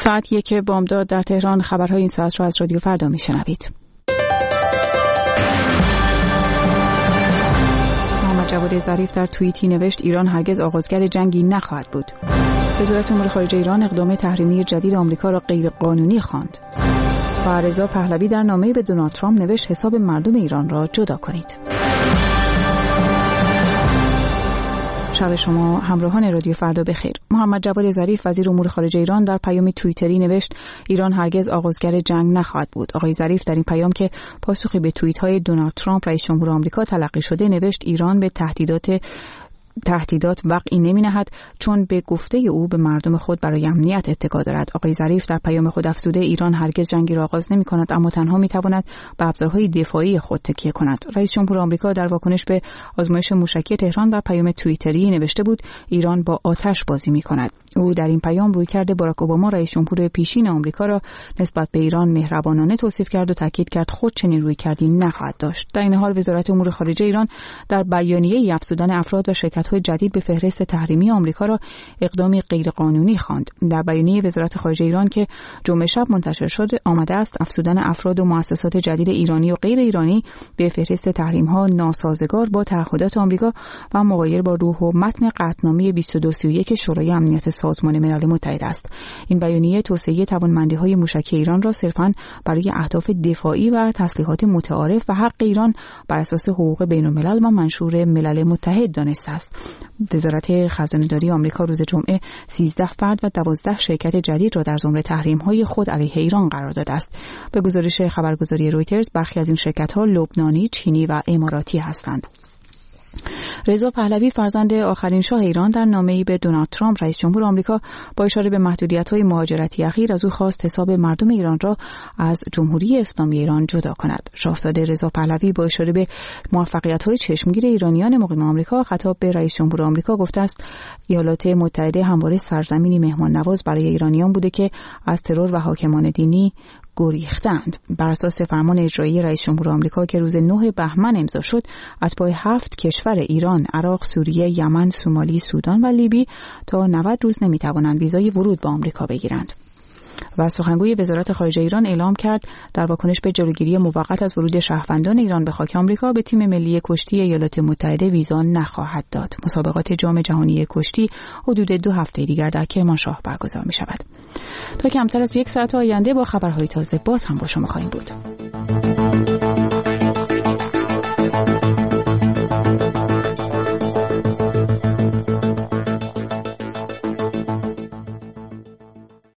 ساعت 1 بامداد در تهران. خبرهای این ساعت را از رادیو فردا میشنوید. محمد جواد ظریف در توییتی نوشت ایران هرگز آغازگر جنگی نخواهد بود. وزارت امور خارجه ایران اقدام تحریمی جدید آمریکا را غیر قانونی خواند. و رضا پهلوی در نامه‌ای به دونالد ترامپ نوشت حساب مردم ایران را جدا کنید. شب شما همراهان رادیو فردا بخیر. محمد جواد ظریف وزیر امور خارجه ایران در پیام توییتری نوشت ایران هرگز آغازگر جنگ نخواهد بود. آقای ظریف در این پیام که پاسخی به توییت‌های دونالد ترامپ رئیس جمهور آمریکا تلقی شده نوشت ایران به تهدیدات وقعی نمی‌نهد چون به گفته او به مردم خود برای امنیت اتکا دارد. آقای ظریف در پیام خود افزوده ایران هرگز جنگی را آغاز نمی‌کند اما تنها می‌تواند به ابزارهای دفاعی خود تکیه کند. رئیس جمهور آمریکا در واکنش به آزمایش موشکی تهران در پیام توییتری نوشته بود ایران با آتش بازی می‌کند. او در این پیام رویکرد باراک اوباما رئیس جمهور پیشین آمریکا را نسبت به ایران مهربانانه توصیف کرد و تاکید کرد خود چنین رویکردی نخواهد داشت. در این حال وزارت امور خارجه ایران در بیانیه‌ای افزودن افراد و شرکت‌های جدید به فهرست تحریمی آمریکا را اقدامی غیرقانونی خواند. در بیانیه وزارت خارجه ایران که جمعه شب منتشر شد آمده است افزودن افراد و مؤسسات جدید ایرانی و غیر ایرانی به فهرست تحریم‌ها ناسازگار با تعهدات آمریکا و مغایر با روح و متن قطعنامه 2231 شورای امنیت سازمان ملل متحد است. این بیانیه توصیه توانمندی‌های موشکی ایران را صرفاً برای اهداف دفاعی و تسلیحات متعارف و حق ایران بر اساس حقوق بین‌الملل و منشور ملل متحد دانسته است. وزارت خزانه‌داری آمریکا روز جمعه 13 فرد و 12 شرکت جدید را در زمره تحریم‌های خود علیه ایران قرار داده است. به گزارش خبرگزاری رویترز برخی از این شرکت‌ها لبنانی، چینی و اماراتی هستند. رضا پهلوی فرزند آخرین شاه ایران در نامه‌ای به دونالد ترامپ رئیس جمهور آمریکا با اشاره به محدودیت‌های مهاجرتی اخیر از او خواست حساب مردم ایران را از جمهوری اسلامی ایران جدا کند. شاهزاده رضا پهلوی با اشاره به موفقیت‌های چشمگیر ایرانیان مقیم آمریکا خطاب به رئیس جمهور آمریکا گفته است ایالات متحده همواره سرزمینی مهمان‌نواز برای ایرانیان بوده که از ترور و حاکمان دینی گریختند. بر اساس فرمان اجرایی رئیس جمهور آمریکا که روز 9 بهمن امضا شد، اتباع 7 کشور ایران، عراق، سوریه، یمن، سومالی، سودان و لیبی تا 90 روز نمی‌توانند ویزای ورود به آمریکا بگیرند. و سخنگوی وزارت خارجه ایران اعلام کرد در واکنش به جلوگیری موقت از ورود شهروندان ایران به خاک آمریکا به تیم ملی کشتی ایالات متحده ویزا نخواهد داد. مسابقات جام جهانی کشتی حدود 2 هفته دیگر در کرمانشاه برگزار می‌شود. تا کمتر از 1 ساعت آینده با خبرهای تازه باز هم با شما خواهیم بود.